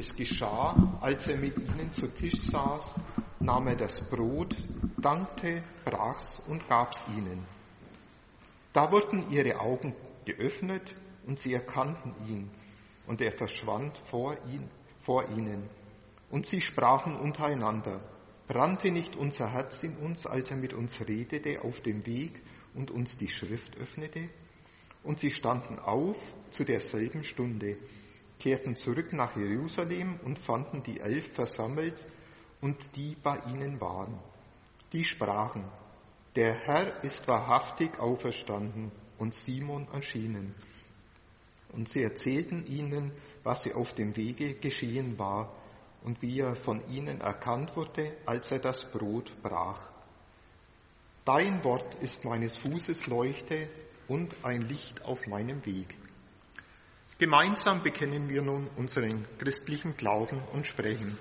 es geschah, als er mit ihnen zu Tisch saß, nahm er das Brot, dankte, brach's und gab's ihnen. Da wurden ihre Augen geöffnet und sie erkannten ihn, und er verschwand vor ihnen. Und sie sprachen untereinander: Brannte nicht unser Herz in uns, als er mit uns redete auf dem Weg und uns die Schrift öffnete? Und sie standen auf zu derselben Stunde, kehrten zurück nach Jerusalem und fanden die 11 versammelt und die bei ihnen waren. Die sprachen: Der Herr ist wahrhaftig auferstanden und Simon erschienen. Und sie erzählten ihnen, was sie auf dem Wege geschehen war und wie er von ihnen erkannt wurde, als er das Brot brach. Dein Wort ist meines Fußes Leuchte und ein Licht auf meinem Weg. Gemeinsam bekennen wir nun unseren christlichen Glauben und sprechen: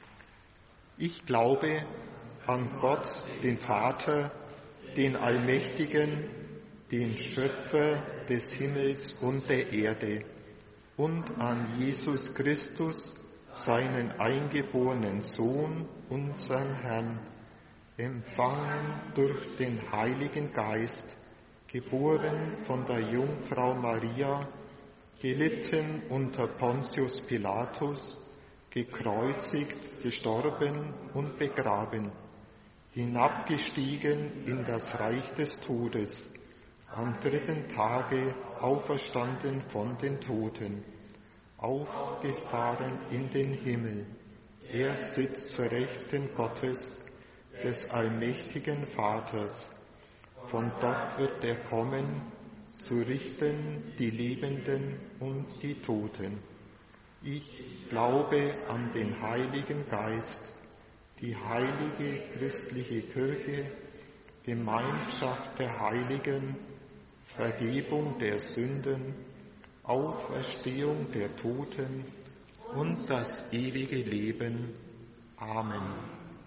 Ich glaube an Gott, den Vater, den Allmächtigen, den Schöpfer des Himmels und der Erde, und an Jesus Christus, seinen eingeborenen Sohn, unseren Herrn, empfangen durch den Heiligen Geist, geboren von der Jungfrau Maria, gelitten unter Pontius Pilatus, gekreuzigt, gestorben und begraben, hinabgestiegen in das Reich des Todes, am 3. Tage auferstanden von den Toten, aufgefahren in den Himmel. Er sitzt zur Rechten Gottes, des allmächtigen Vaters. Von dort wird er kommen, zu richten die Lebenden und die Toten. Ich glaube an den Heiligen Geist, die heilige christliche Kirche, Gemeinschaft der Heiligen, Vergebung der Sünden, Auferstehung der Toten und das ewige Leben. Amen.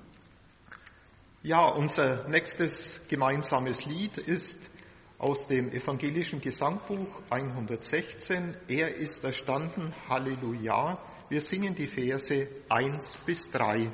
Ja, unser nächstes gemeinsames Lied ist aus dem evangelischen Gesangbuch 116. Er ist erstanden, Halleluja. Wir singen die Verse 1 bis 3.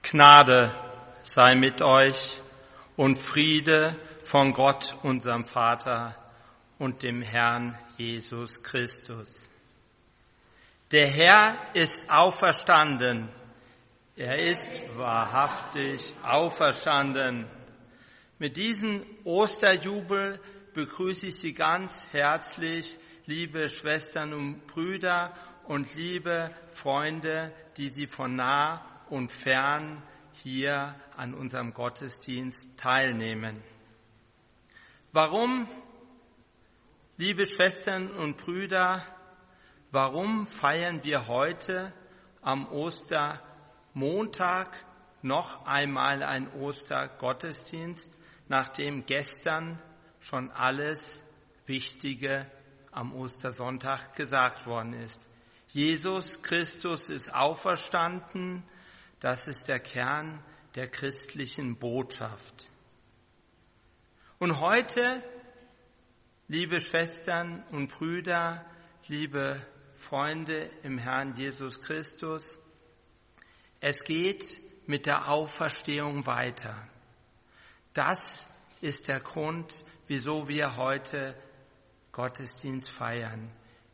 Gnade sei mit euch und Friede von Gott, unserem Vater und dem Herrn Jesus Christus. Der Herr ist auferstanden. Er ist wahrhaftig auferstanden. Mit diesem Osterjubel begrüße ich Sie ganz herzlich, liebe Schwestern und Brüder und liebe Freunde, die Sie von nah und fern hier an unserem Gottesdienst teilnehmen. Warum, liebe Schwestern und Brüder, warum feiern wir heute am Ostermontag noch einmal einen Ostergottesdienst, nachdem gestern schon alles Wichtige am Ostersonntag gesagt worden ist? Jesus Christus ist auferstanden. Das ist der Kern der christlichen Botschaft. Und heute, liebe Schwestern und Brüder, liebe Freunde im Herrn Jesus Christus, es geht mit der Auferstehung weiter. Das ist der Grund, wieso wir heute Gottesdienst feiern.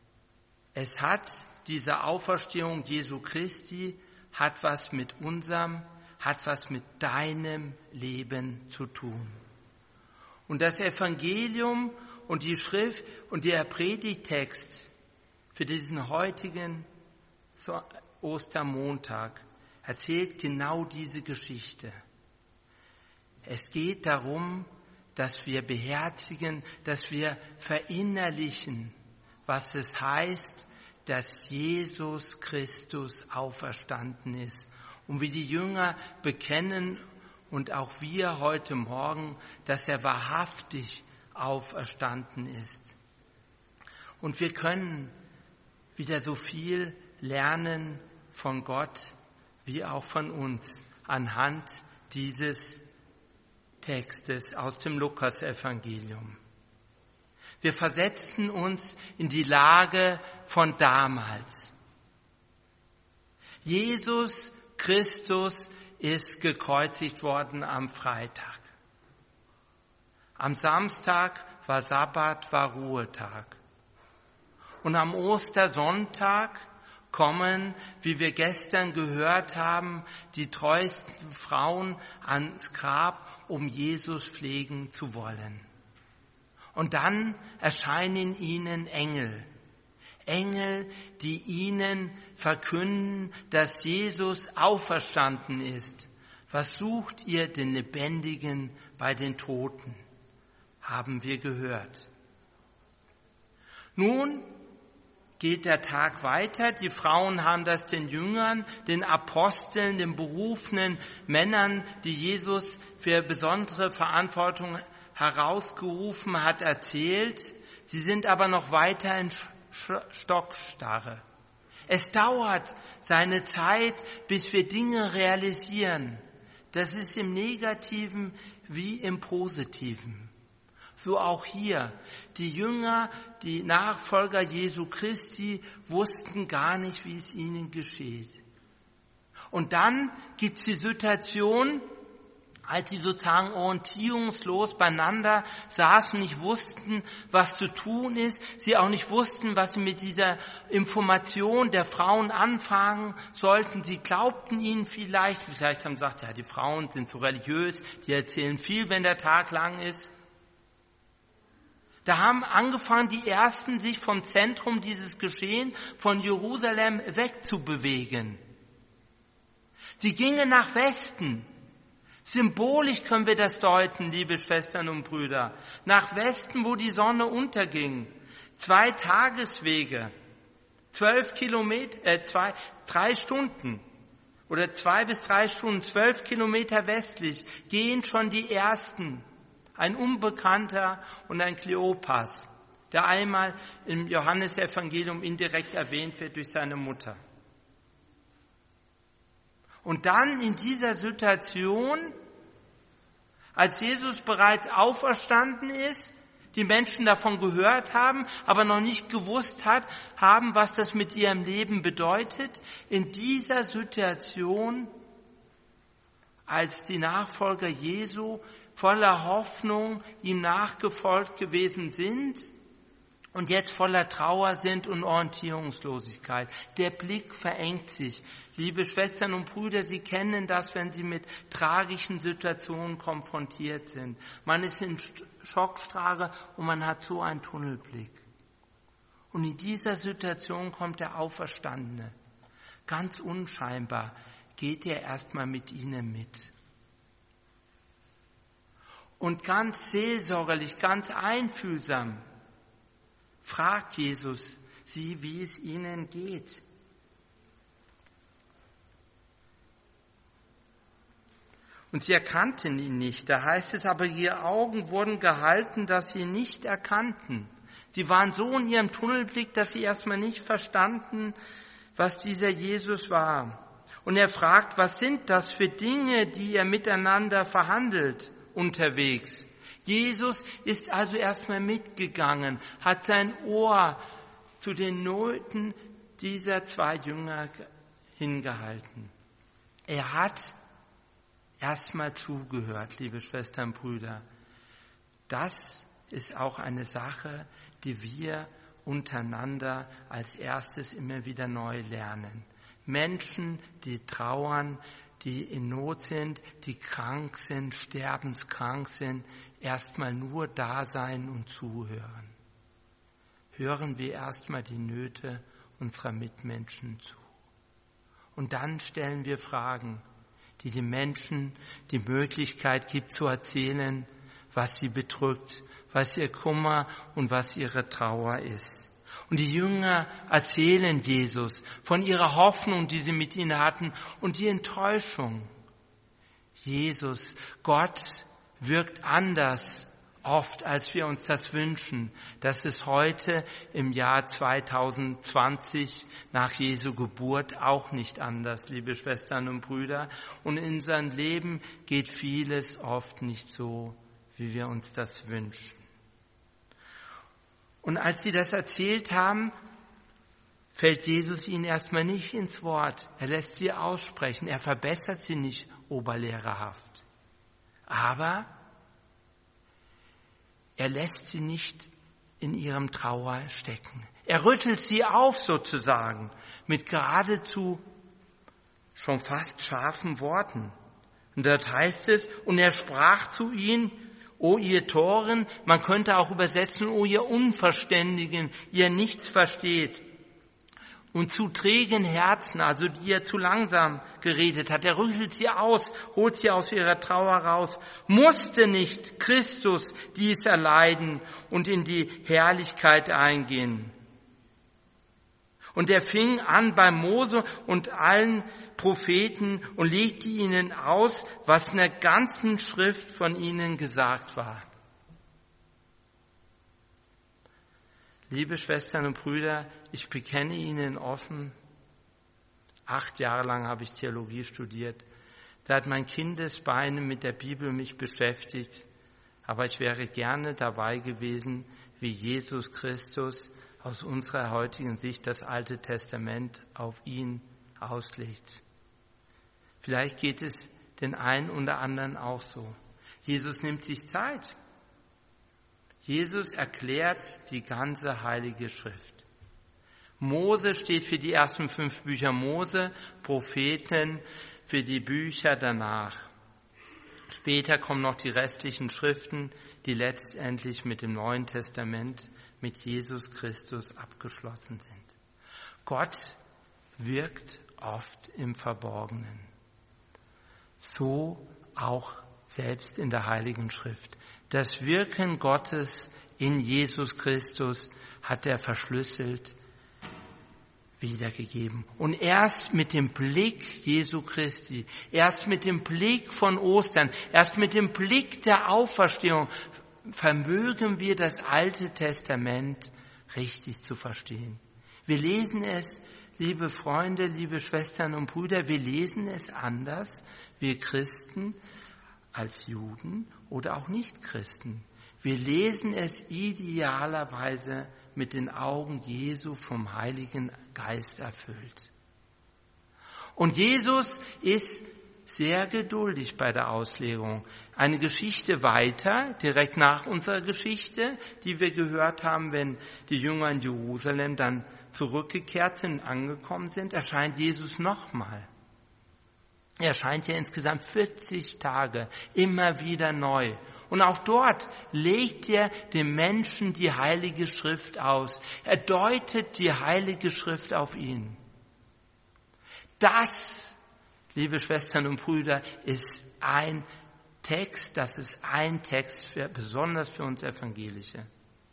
Diese Auferstehung Jesu Christi hat was mit deinem Leben zu tun. Und das Evangelium und die Schrift und der Predigtext für diesen heutigen Ostermontag erzählt genau diese Geschichte. Es geht darum, dass wir beherzigen, dass wir verinnerlichen, was es heißt, dass Jesus Christus auferstanden ist. Und wie die Jünger bekennen und auch wir heute Morgen, dass er wahrhaftig auferstanden ist. Und wir können wieder so viel lernen von Gott wie auch von uns anhand dieses Textes aus dem Lukasevangelium. Wir versetzen uns in die Lage von damals. Jesus Christus ist gekreuzigt worden am Freitag. Am Samstag war Sabbat, war Ruhetag. Und am Ostersonntag kommen, wie wir gestern gehört haben, die treuesten Frauen ans Grab, um Jesus pflegen zu wollen. Und dann erscheinen ihnen Engel, die ihnen verkünden, dass Jesus auferstanden ist. Was sucht ihr den Lebendigen bei den Toten? Haben wir gehört. Nun geht der Tag weiter. Die Frauen haben das den Jüngern, den Aposteln, den berufenen Männern, die Jesus für besondere Verantwortung herausgerufen hat, erzählt. Sie sind aber noch weiter in Stockstarre. Es dauert seine Zeit, bis wir Dinge realisieren. Das ist im Negativen wie im Positiven. So auch hier. Die Jünger, die Nachfolger Jesu Christi, wussten gar nicht, wie es ihnen geschieht. Und dann gibt es die Situation, als sie sozusagen orientierungslos beieinander saßen, nicht wussten, was zu tun ist, sie auch nicht wussten, was sie mit dieser Information der Frauen anfangen sollten. Sie glaubten ihnen vielleicht haben sie gesagt, ja, die Frauen sind so religiös, die erzählen viel, wenn der Tag lang ist. Da haben angefangen, die Ersten sich vom Zentrum dieses Geschehens von Jerusalem wegzubewegen. Sie gingen nach Westen. Symbolisch können wir das deuten, liebe Schwestern und Brüder. Nach Westen, wo die Sonne unterging. 2 Tageswege, 12 Kilometer, 3 Stunden oder 2 bis 3 Stunden, 12 Kilometer westlich gehen schon die Ersten. Ein Unbekannter und ein Kleopas, der einmal im Johannesevangelium indirekt erwähnt wird durch seine Mutter. Und dann in dieser Situation, als Jesus bereits auferstanden ist, die Menschen davon gehört haben, aber noch nicht gewusst haben, was das mit ihrem Leben bedeutet, in dieser Situation als die Nachfolger Jesu voller Hoffnung ihm nachgefolgt gewesen sind und jetzt voller Trauer sind und Orientierungslosigkeit. Der Blick verengt sich. Liebe Schwestern und Brüder, Sie kennen das, wenn Sie mit tragischen Situationen konfrontiert sind. Man ist in Schockstarre und man hat so einen Tunnelblick. Und in dieser Situation kommt der Auferstandene. Ganz unscheinbar geht er erstmal mit ihnen mit. Und ganz seelsorgerlich, ganz einfühlsam fragt Jesus sie, wie es ihnen geht. Und sie erkannten ihn nicht. Da heißt es, aber ihre Augen wurden gehalten, dass sie ihn nicht erkannten. Sie waren so in ihrem Tunnelblick, dass sie erstmal nicht verstanden, was dieser Jesus war. Und er fragt, was sind das für Dinge, die ihr miteinander verhandelt unterwegs? Jesus ist also erstmal mitgegangen, hat sein Ohr zu den Nöten dieser 2 Jünger hingehalten. Er hat erstmal zugehört, liebe Schwestern und Brüder. Das ist auch eine Sache, die wir untereinander als erstes immer wieder neu lernen. Menschen, die trauern, die in Not sind, die krank sind, sterbenskrank sind, erstmal nur da sein und zuhören. Hören wir erstmal die Nöte unserer Mitmenschen zu. Und dann stellen wir Fragen, die den Menschen die Möglichkeit gibt zu erzählen, was sie bedrückt, was ihr Kummer und was ihre Trauer ist. Und die Jünger erzählen Jesus von ihrer Hoffnung, die sie mit ihnen hatten, und die Enttäuschung. Jesus, Gott, wirkt anders oft, als wir uns das wünschen. Das ist heute im Jahr 2020 nach Jesu Geburt auch nicht anders, liebe Schwestern und Brüder. Und in unserem Leben geht vieles oft nicht so, wie wir uns das wünschen. Und als sie das erzählt haben, fällt Jesus ihnen erstmal nicht ins Wort. Er lässt sie aussprechen. Er verbessert sie nicht oberlehrerhaft. Aber er lässt sie nicht in ihrem Trauer stecken. Er rüttelt sie auf sozusagen mit geradezu schon fast scharfen Worten. Und dort heißt es, und er sprach zu ihnen, O ihr Toren, man könnte auch übersetzen, O ihr Unverständigen, ihr nichts versteht. Und zu trägen Herzen, also die er zu langsam geredet hat, er rüttelt sie aus, holt sie aus ihrer Trauer raus. Musste nicht Christus dies erleiden und in die Herrlichkeit eingehen? Und er fing an bei Mose und allen Propheten und legte ihnen aus, was in der ganzen Schrift von ihnen gesagt war. Liebe Schwestern und Brüder, ich bekenne Ihnen offen, 8 Jahre lang habe ich Theologie studiert, seit meinen Kindesbeinen mit der Bibel mich beschäftigt, aber ich wäre gerne dabei gewesen, wie Jesus Christus aus unserer heutigen Sicht das Alte Testament auf ihn auslegt. Vielleicht geht es den einen oder anderen auch so. Jesus nimmt sich Zeit. Jesus erklärt die ganze Heilige Schrift. Mose steht für die ersten 5 Bücher Mose, Propheten für die Bücher danach. Später kommen noch die restlichen Schriften, die letztendlich mit dem Neuen Testament, mit Jesus Christus abgeschlossen sind. Gott wirkt oft im Verborgenen. So auch selbst in der Heiligen Schrift. Das Wirken Gottes in Jesus Christus hat er verschlüsselt wiedergegeben. Und erst mit dem Blick Jesu Christi, erst mit dem Blick von Ostern, erst mit dem Blick der Auferstehung vermögen wir das Alte Testament richtig zu verstehen. Wir lesen es, liebe Freunde, liebe Schwestern und Brüder, wir lesen es anders, wir Christen, als Juden oder auch Nicht-Christen. Wir lesen es idealerweise mit den Augen Jesu vom Heiligen Geist erfüllt. Und Jesus ist sehr geduldig bei der Auslegung. Eine Geschichte weiter, direkt nach unserer Geschichte, die wir gehört haben, wenn die Jünger in Jerusalem dann zurückgekehrt sind, angekommen sind, erscheint Jesus nochmal. Er erscheint ja insgesamt 40 Tage, immer wieder neu. Und auch dort legt er dem Menschen die Heilige Schrift aus. Er deutet die Heilige Schrift auf ihn. Das, liebe Schwestern und Brüder, ist ein Text, besonders für uns Evangelische.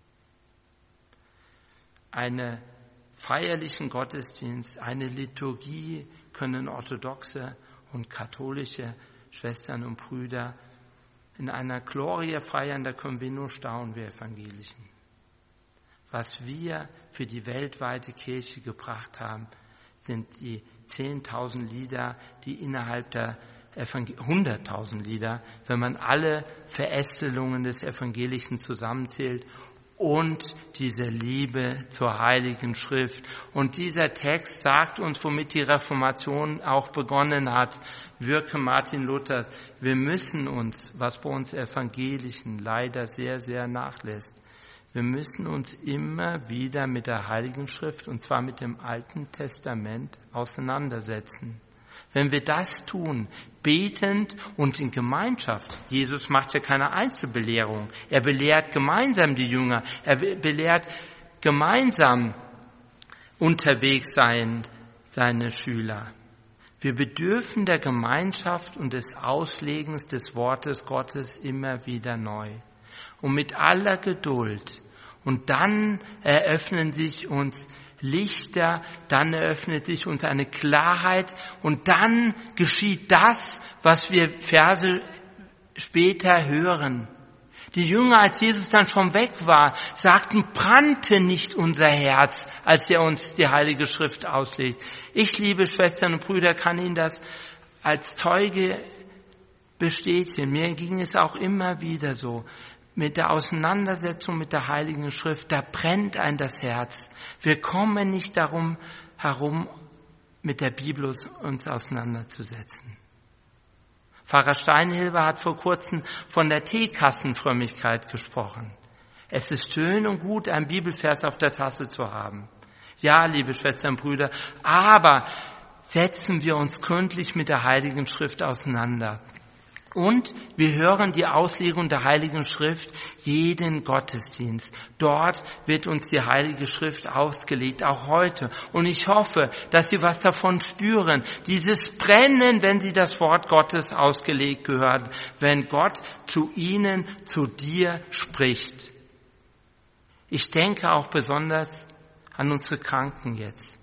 Einen feierlichen Gottesdienst, eine Liturgie können orthodoxe und katholische Schwestern und Brüder in einer Gloria feiern, da können wir nur staunen, wir Evangelischen. Was wir für die weltweite Kirche gebracht haben, sind die 10.000 Lieder, die innerhalb der 100.000 Lieder, wenn man alle Verästelungen des Evangelischen zusammenzählt, und diese Liebe zur Heiligen Schrift. Und dieser Text sagt uns, womit die Reformation auch begonnen hat, Wirke Martin Luther, wir müssen uns, was bei uns Evangelischen leider sehr, sehr nachlässt, wir müssen uns immer wieder mit der Heiligen Schrift, und zwar mit dem Alten Testament, auseinandersetzen. Wenn wir das tun, betend und in Gemeinschaft, Jesus macht ja keine Einzelbelehrung, er belehrt gemeinsam die Jünger, er belehrt gemeinsam unterwegs seine Schüler. Wir bedürfen der Gemeinschaft und des Auslegens des Wortes Gottes immer wieder neu. Und mit aller Geduld. Und dann eröffnen sich uns Lichter, dann eröffnet sich uns eine Klarheit und dann geschieht das, was wir Verse später hören. Die Jünger, als Jesus dann schon weg war, sagten, brannte nicht unser Herz, als er uns die Heilige Schrift auslegt. Ich, liebe Schwestern und Brüder, kann Ihnen das als Zeuge bestätigen. Mir ging es auch immer wieder so. Mit der Auseinandersetzung mit der Heiligen Schrift, da brennt ein das Herz. Wir kommen nicht darum herum, mit der Bibel uns auseinanderzusetzen. Pfarrer Steinhilber hat vor kurzem von der Teekassenfrömmigkeit gesprochen. Es ist schön und gut, einen Bibelvers auf der Tasse zu haben. Ja, liebe Schwestern und Brüder, aber setzen wir uns gründlich mit der Heiligen Schrift auseinander. Und wir hören die Auslegung der Heiligen Schrift jeden Gottesdienst. Dort wird uns die Heilige Schrift ausgelegt, auch heute. Und ich hoffe, dass Sie was davon spüren. Dieses Brennen, wenn Sie das Wort Gottes ausgelegt gehört, wenn Gott zu Ihnen, zu dir spricht. Ich denke auch besonders an unsere Kranken jetzt.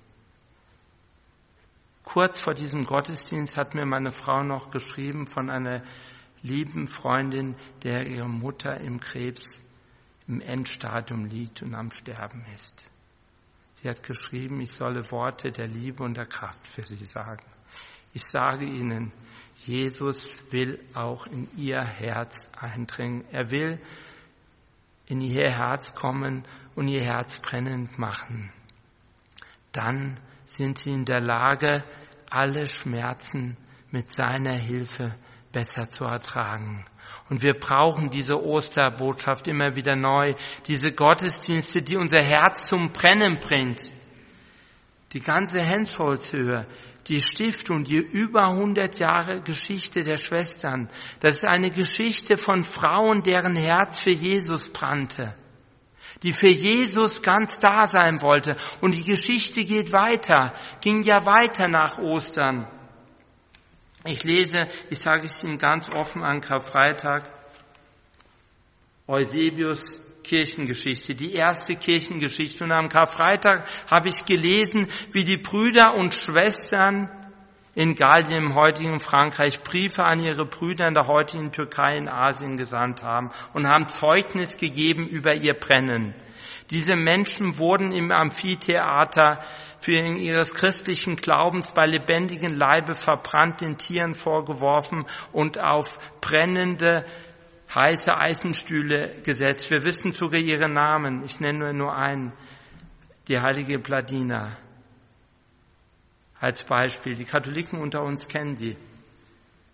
Kurz vor diesem Gottesdienst hat mir meine Frau noch geschrieben von einer lieben Freundin, der ihre Mutter im Krebs im Endstadium liegt und am Sterben ist. Sie hat geschrieben, ich solle Worte der Liebe und der Kraft für sie sagen. Ich sage Ihnen, Jesus will auch in ihr Herz eindringen. Er will in ihr Herz kommen und ihr Herz brennend machen. Dann sind sie in der Lage, alle Schmerzen mit seiner Hilfe besser zu ertragen. Und wir brauchen diese Osterbotschaft immer wieder neu, diese Gottesdienste, die unser Herz zum Brennen bringt. Die ganze Hensholzhöhe, die Stiftung, die über 100 Jahre Geschichte der Schwestern, das ist eine Geschichte von Frauen, deren Herz für Jesus brannte, die für Jesus ganz da sein wollte. Und die Geschichte geht weiter, ging ja weiter nach Ostern. Ich sage es Ihnen ganz offen an Karfreitag, Eusebius Kirchengeschichte, die erste Kirchengeschichte. Und am Karfreitag habe ich gelesen, wie die Brüder und Schwestern in Gallien, im heutigen Frankreich, Briefe an ihre Brüder in der heutigen Türkei in Asien gesandt haben und haben Zeugnis gegeben über ihr Brennen. Diese Menschen wurden im Amphitheater für ihres christlichen Glaubens bei lebendigem Leibe verbrannt, den Tieren vorgeworfen und auf brennende, heiße Eisenstühle gesetzt. Wir wissen sogar ihre Namen. Ich nenne nur einen, die heilige Pladina als Beispiel. Die Katholiken unter uns kennen sie.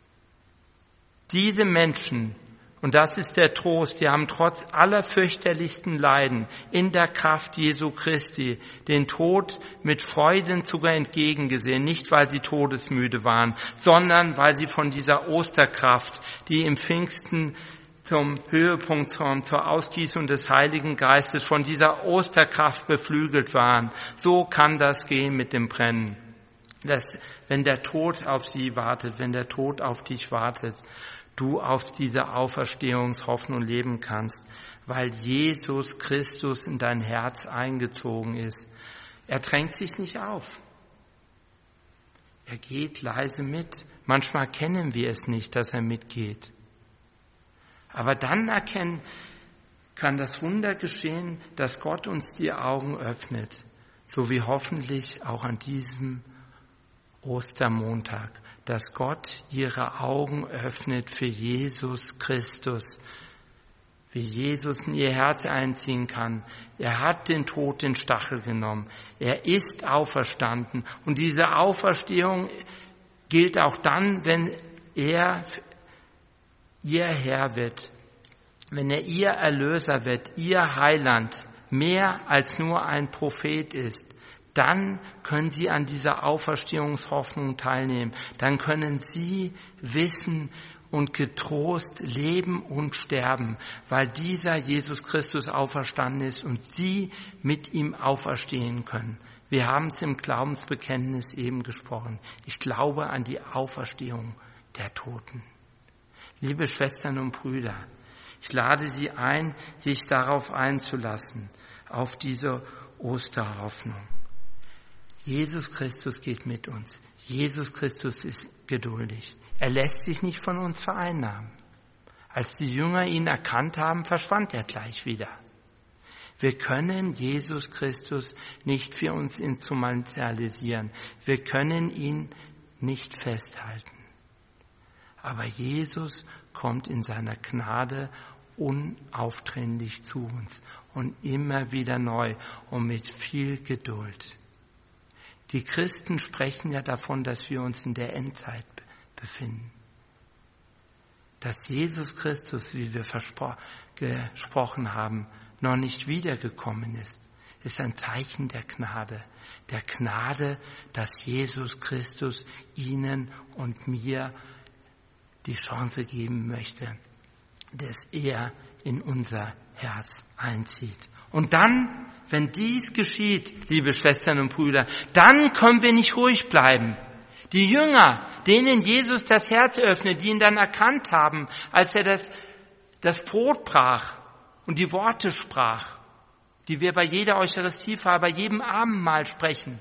Diese Menschen, und das ist der Trost, die haben trotz aller fürchterlichsten Leiden in der Kraft Jesu Christi den Tod mit Freuden sogar entgegengesehen, nicht weil sie todesmüde waren, sondern weil sie von dieser Osterkraft, die im Pfingsten zum Höhepunkt, zur Ausgießung des Heiligen Geistes, von dieser Osterkraft beflügelt waren. So kann das gehen mit dem Brennen. Dass, wenn der Tod auf sie wartet, wenn der Tod auf dich wartet, du auf diese Auferstehungshoffnung leben kannst, weil Jesus Christus in dein Herz eingezogen ist. Er drängt sich nicht auf. Er geht leise mit. Manchmal kennen wir es nicht, dass er mitgeht. Aber dann kann das Wunder geschehen, dass Gott uns die Augen öffnet, so wie hoffentlich auch an diesem Ostermontag, dass Gott ihre Augen öffnet für Jesus Christus, wie Jesus in ihr Herz einziehen kann. Er hat den Tod den Stachel genommen. Er ist auferstanden. Und diese Auferstehung gilt auch dann, wenn er ihr Herr wird, wenn er ihr Erlöser wird, ihr Heiland, mehr als nur ein Prophet ist. Dann können sie an dieser Auferstehungshoffnung teilnehmen. Dann können sie wissen und getrost leben und sterben, weil dieser Jesus Christus auferstanden ist und sie mit ihm auferstehen können. Wir haben es im Glaubensbekenntnis eben gesprochen. Ich glaube an die Auferstehung der Toten. Liebe Schwestern und Brüder, ich lade Sie ein, sich darauf einzulassen, auf diese Osterhoffnung. Jesus Christus geht mit uns. Jesus Christus ist geduldig. Er lässt sich nicht von uns vereinnahmen. Als die Jünger ihn erkannt haben, verschwand er gleich wieder. Wir können Jesus Christus nicht für uns instrumentalisieren. Wir können ihn nicht festhalten. Aber Jesus kommt in seiner Gnade unaufdringlich zu uns und immer wieder neu und mit viel Geduld. Die Christen sprechen ja davon, dass wir uns in der Endzeit befinden. Dass Jesus Christus, wie wir gesprochen haben, noch nicht wiedergekommen ist ein Zeichen der Gnade. Der Gnade, dass Jesus Christus Ihnen und mir die Chance geben möchte, dass er in unser Herz einzieht. Und dann, wenn dies geschieht, liebe Schwestern und Brüder, dann können wir nicht ruhig bleiben. Die Jünger, denen Jesus das Herz öffnet, die ihn dann erkannt haben, als er das Brot brach und die Worte sprach, die wir bei jeder Eucharistiefeier, bei jedem Abendmahl sprechen.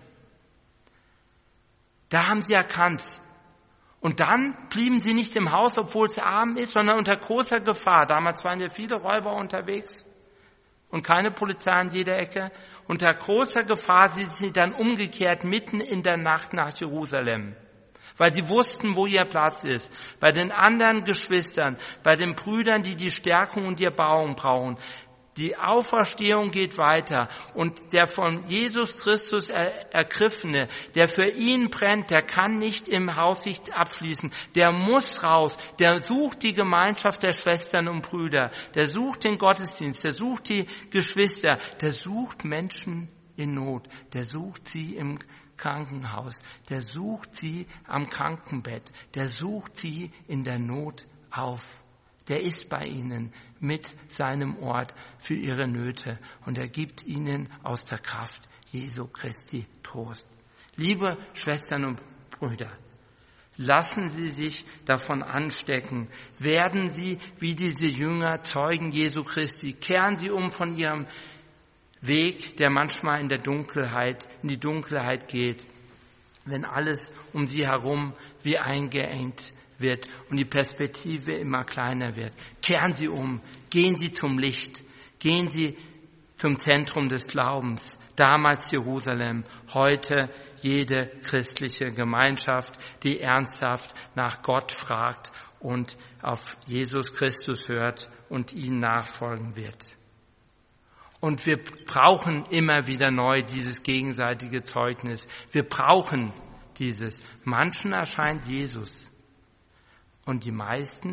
Da haben sie erkannt. Und dann blieben sie nicht im Haus, obwohl es Abend ist, sondern unter großer Gefahr. Damals waren ja viele Räuber unterwegs und keine Polizei an jeder Ecke. Unter großer Gefahr sind sie dann umgekehrt mitten in der Nacht nach Jerusalem, weil sie wussten, wo ihr Platz ist. Bei den anderen Geschwistern, bei den Brüdern, die die Stärkung und die Erbauung brauchen. Die Auferstehung geht weiter und der von Jesus Christus Ergriffene, der für ihn brennt, der kann nicht im Haus sich abschließen. Der muss raus, der sucht die Gemeinschaft der Schwestern und Brüder, der sucht den Gottesdienst, der sucht die Geschwister, der sucht Menschen in Not, der sucht sie im Krankenhaus, der sucht sie am Krankenbett, der sucht sie in der Not auf. Der ist bei ihnen mit seinem Ort für ihre Nöte und er gibt ihnen aus der Kraft Jesu Christi Trost. Liebe Schwestern und Brüder, lassen Sie sich davon anstecken. Werden Sie wie diese Jünger Zeugen Jesu Christi. Kehren Sie um von Ihrem Weg, der manchmal in die Dunkelheit geht, wenn alles um Sie herum wie eingeengt wird und die Perspektive immer kleiner wird. Kehren Sie um, gehen Sie zum Licht, gehen Sie zum Zentrum des Glaubens. Damals Jerusalem, heute jede christliche Gemeinschaft, die ernsthaft nach Gott fragt und auf Jesus Christus hört und ihm nachfolgen wird. Und wir brauchen immer wieder neu dieses gegenseitige Zeugnis. Wir brauchen dieses. Manchen erscheint Jesus. Und die meisten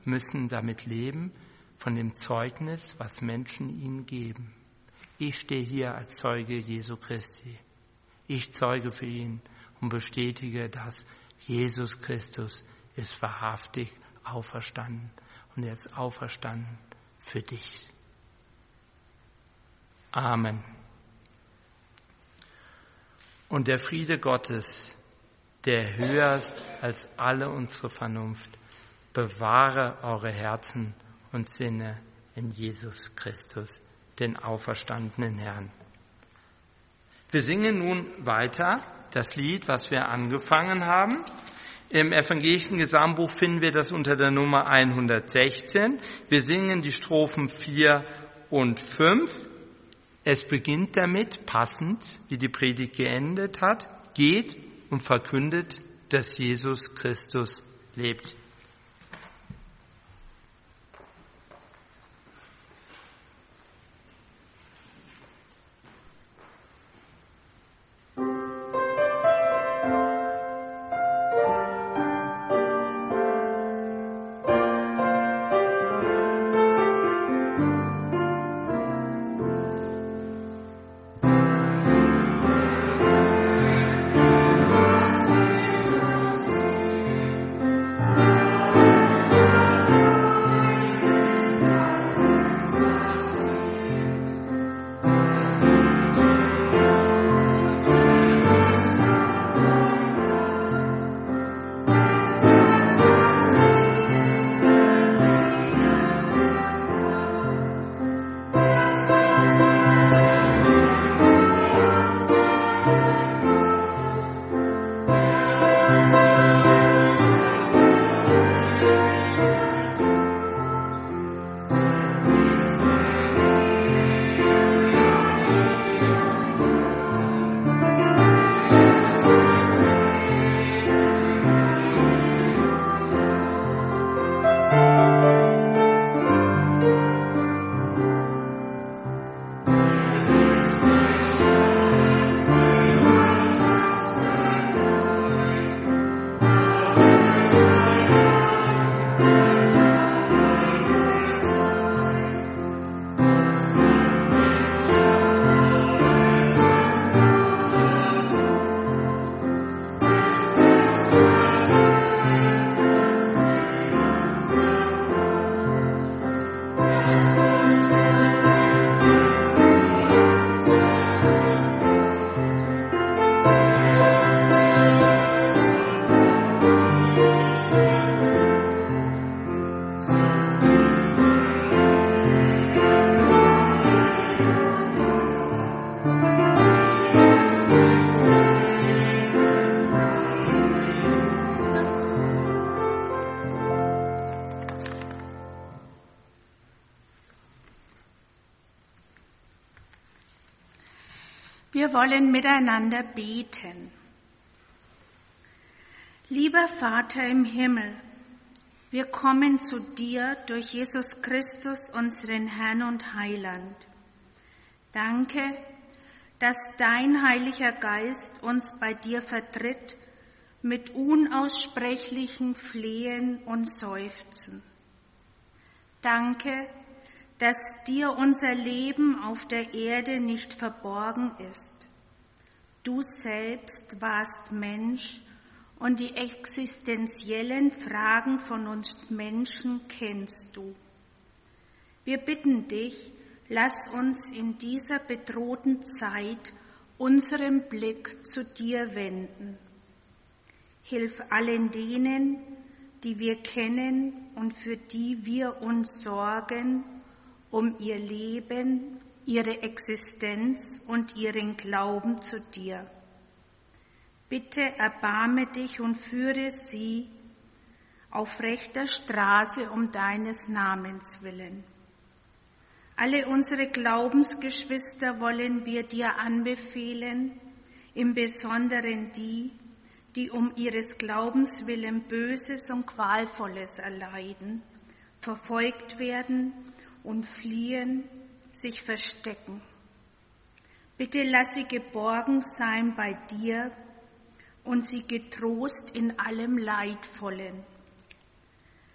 müssen damit leben, von dem Zeugnis, was Menschen ihnen geben. Ich stehe hier als Zeuge Jesu Christi. Ich zeuge für ihn und bestätige, dass Jesus Christus ist wahrhaftig auferstanden und er ist auferstanden für dich. Amen. Und der Friede Gottes, der höher ist als alle unsere Vernunft, bewahre eure Herzen und Sinne in Jesus Christus, den auferstandenen Herrn. Wir singen nun weiter das Lied, was wir angefangen haben. Im evangelischen Gesangbuch finden wir das unter der Nummer 116. Wir singen die Strophen 4 und 5. Es beginnt damit, passend, wie die Predigt geendet hat, geht und verkündet, dass Jesus Christus lebt. Wir wollen miteinander beten. Lieber Vater im Himmel, wir kommen zu dir durch Jesus Christus, unseren Herrn und Heiland. Danke, dass dein Heiliger Geist uns bei dir vertritt mit unaussprechlichen Flehen und Seufzen. Danke, dass dir unser Leben auf der Erde nicht verborgen ist. Du selbst warst Mensch und die existenziellen Fragen von uns Menschen kennst du. Wir bitten dich, lass uns in dieser bedrohten Zeit unseren Blick zu dir wenden. Hilf allen denen, die wir kennen und für die wir uns sorgen, um ihr Leben, ihre Existenz und ihren Glauben zu dir. Bitte erbarme dich und führe sie auf rechter Straße um deines Namens willen. Alle unsere Glaubensgeschwister wollen wir dir anbefehlen, im Besonderen die, die um ihres Glaubens willen Böses und Qualvolles erleiden, verfolgt werden und fliehen, sich verstecken. Bitte lass sie geborgen sein bei dir und sie getrost in allem Leidvollen.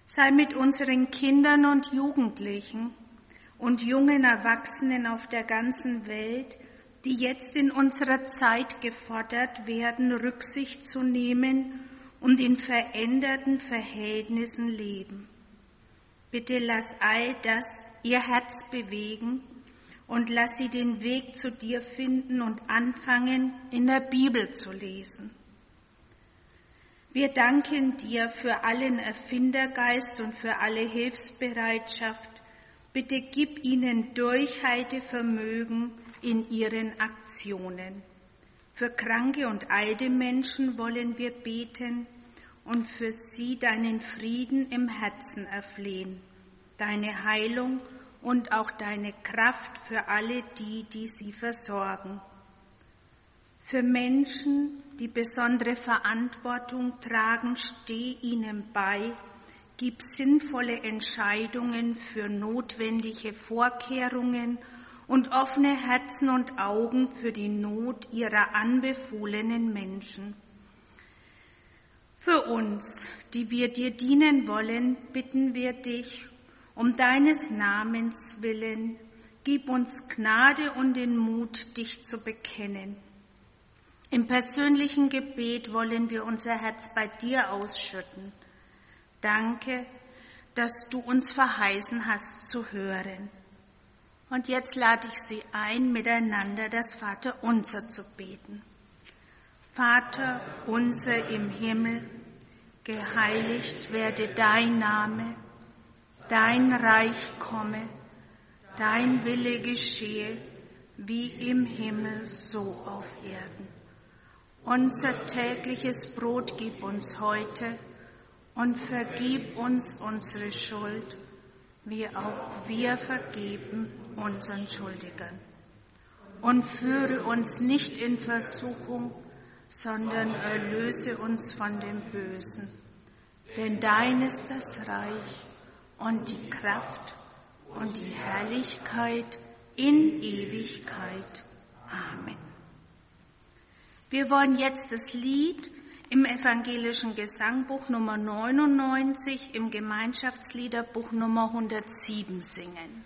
Sei mit unseren Kindern und Jugendlichen und jungen Erwachsenen auf der ganzen Welt, die jetzt in unserer Zeit gefordert werden, Rücksicht zu nehmen und in veränderten Verhältnissen leben. Bitte lass all das ihr Herz bewegen und lass sie den Weg zu dir finden und anfangen, in der Bibel zu lesen. Wir danken dir für allen Erfindergeist und für alle Hilfsbereitschaft. Bitte gib ihnen Durchhaltevermögen in ihren Aktionen. Für kranke und alte Menschen wollen wir beten und für sie deinen Frieden im Herzen erflehen, deine Heilung und auch deine Kraft für alle die sie versorgen. Für Menschen, die besondere Verantwortung tragen, steh ihnen bei, gib sinnvolle Entscheidungen für notwendige Vorkehrungen und offene Herzen und Augen für die Not ihrer anbefohlenen Menschen. Für uns, die wir dir dienen wollen, bitten wir dich, um deines Namens willen, gib uns Gnade und den Mut, dich zu bekennen. Im persönlichen Gebet wollen wir unser Herz bei dir ausschütten. Danke, dass du uns verheißen hast zu hören. Und jetzt lade ich Sie ein, miteinander das Vaterunser zu beten. Vater unser im Himmel, geheiligt werde dein Name, dein Reich komme, dein Wille geschehe, wie im Himmel so auf Erden. Unser tägliches Brot gib uns heute und vergib uns unsere Schuld, wie auch wir vergeben unseren Schuldigern. Und führe uns nicht in Versuchung, sondern erlöse uns von dem Bösen. Denn dein ist das Reich und die Kraft und die Herrlichkeit in Ewigkeit. Amen. Wir wollen jetzt das Lied im evangelischen Gesangbuch Nummer 99, im Gemeinschaftsliederbuch Nummer 107 singen.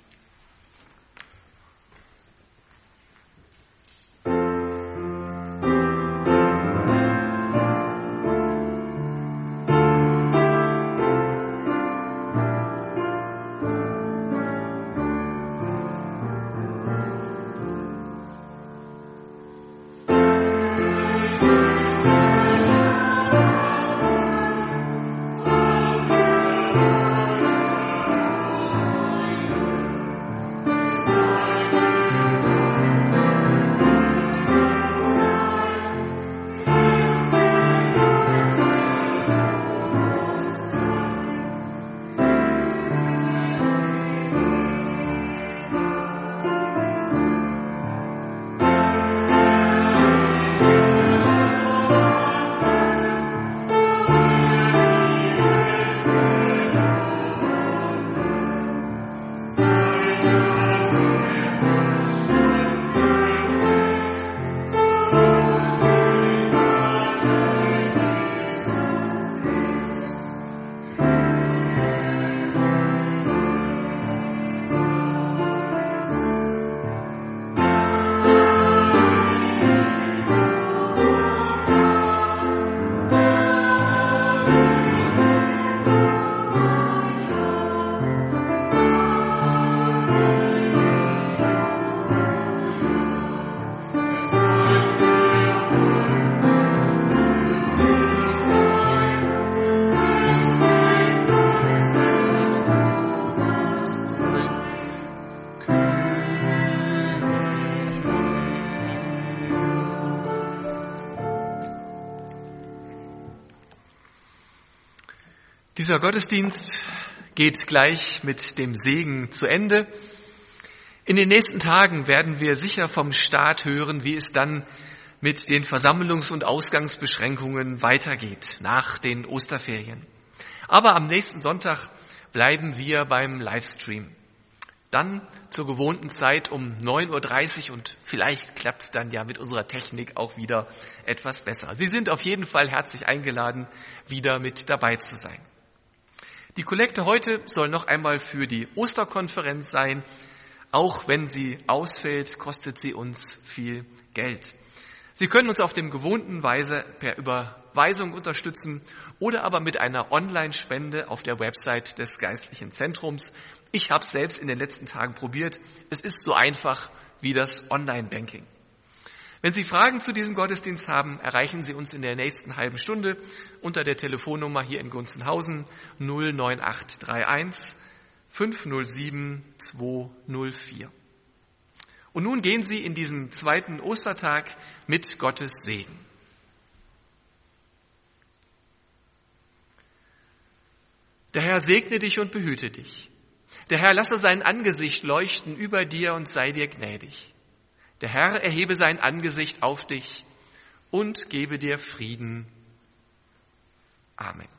Dieser Gottesdienst geht gleich mit dem Segen zu Ende. In den nächsten Tagen werden wir sicher vom Staat hören, wie es dann mit den Versammlungs- und Ausgangsbeschränkungen weitergeht nach den Osterferien. Aber am nächsten Sonntag bleiben wir beim Livestream. Dann zur gewohnten Zeit um 9.30 Uhr und vielleicht klappt es dann ja mit unserer Technik auch wieder etwas besser. Sie sind auf jeden Fall herzlich eingeladen, wieder mit dabei zu sein. Die Kollekte heute soll noch einmal für die Osterkonferenz sein. Auch wenn sie ausfällt, kostet sie uns viel Geld. Sie können uns auf dem gewohnten Weise per Überweisung unterstützen oder aber mit einer Online-Spende auf der Website des Geistlichen Zentrums. Ich habe es selbst in den letzten Tagen probiert. Es ist so einfach wie das Online-Banking. Wenn Sie Fragen zu diesem Gottesdienst haben, erreichen Sie uns in der nächsten halben Stunde unter der Telefonnummer hier in Gunzenhausen 09831 507 204. Und nun gehen Sie in diesen zweiten Ostertag mit Gottes Segen. Der Herr segne dich und behüte dich. Der Herr lasse sein Angesicht leuchten über dir und sei dir gnädig. Der Herr erhebe sein Angesicht auf dich und gebe dir Frieden. Amen.